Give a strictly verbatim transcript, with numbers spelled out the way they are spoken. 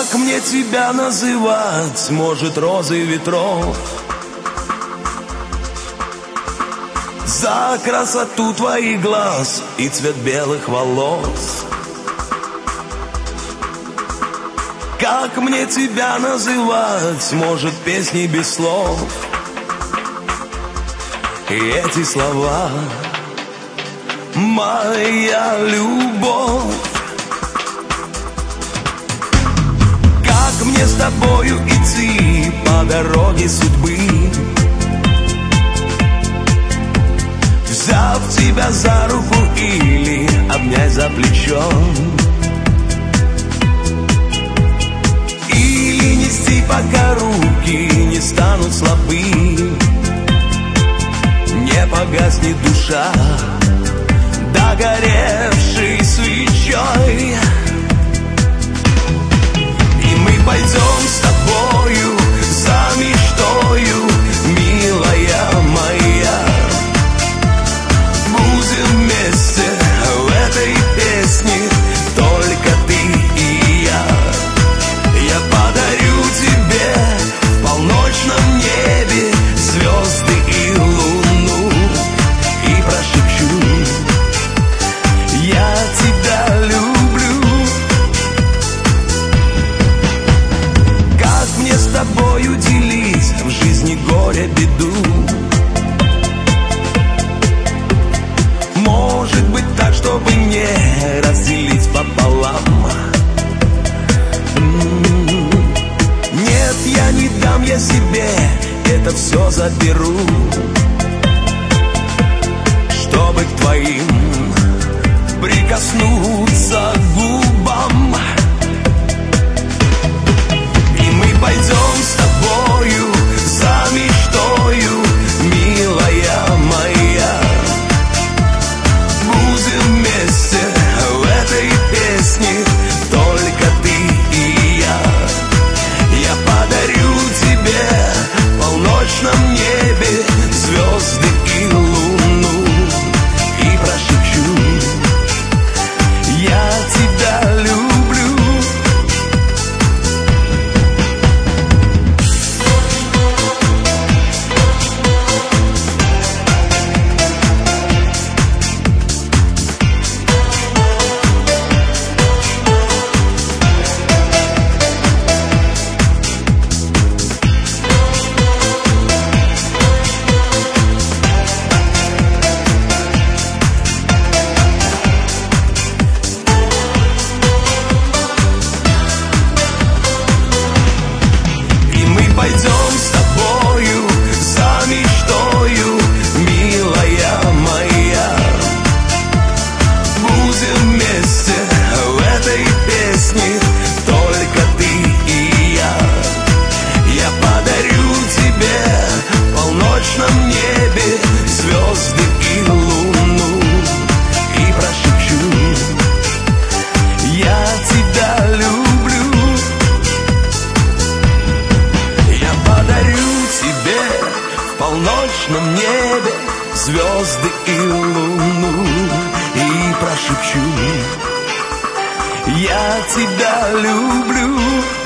Как мне тебя называть, может, розой ветров? За красоту твоих глаз и цвет белых волос. Как мне тебя называть, может, песни без слов? И эти слова — моя любовь. Как мне с тобою идти по дороге судьбы, взяв тебя за руку или обнять за плечо, или нести, пока руки не станут слабы, не погаснет душа догоревшей свечой. И мы пойдем с тобою за мечтою, милая моя. Будем вместе в этой песне, только ты и я. Я подарю тебе в полночном небе звезды и луну, и прошепчу: я тебя люблю. Как мне с тобою делить в жизни горе, беду? Может быть так, чтобы не разделить пополам. М-м-м. Нет, я не дам я себе, это все заберу, чтобы к твоим прикоснуться к губам. И мы пойдем с тобою за мечтою, милая моя. Будем вместе в этой песне, только ты и я. Я подарю тебе в полночном небе звезды и луну, и прошепчу: я тебя люблю. Пойдем с тобою за мечтою, милая моя. Будем вместе в этой песне, только ты и я. Я подарю тебе в полночном небе звезды и луну, и прошепчу: я тебя люблю. Подарю тебе в полночном небе звезды и луну, и прошепчу: я тебя люблю.